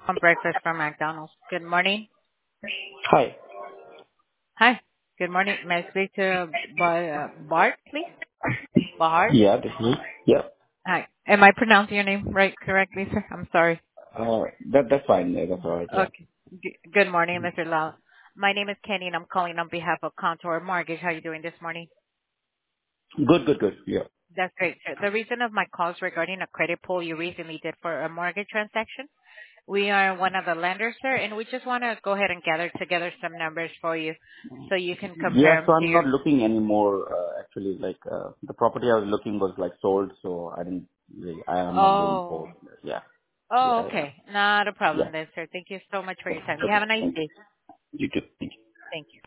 On breakfast from McDonald's. Good morning. Hi. Hi. Good morning. May I speak to Bart, please? Bahar? Yeah, this is me. Yeah. Hi. Am I pronouncing your name correctly, sir? I'm sorry. That's fine. Yeah, that's all right. Yeah. Okay. Good morning, Mr. Lau. My name is Kenny, and I'm calling on behalf of Contour Mortgage. How are you doing this morning? Good. Yeah. That's great, sir. The reason of my call is regarding a credit pull you recently did for a mortgage transaction. We are one of the lenders, sir, and we just want to go ahead and gather together some numbers for you so you can Yeah, compare so them to I'm your. not looking anymore, actually. The property I was looking was, sold, so I am not moving Oh. forward. Yeah. Oh, Yeah, yeah. okay. Not a Yeah. problem then, sir. Thank you so much for your time. You have Okay. a nice Thank you. day. You too. Thank you. Thank you.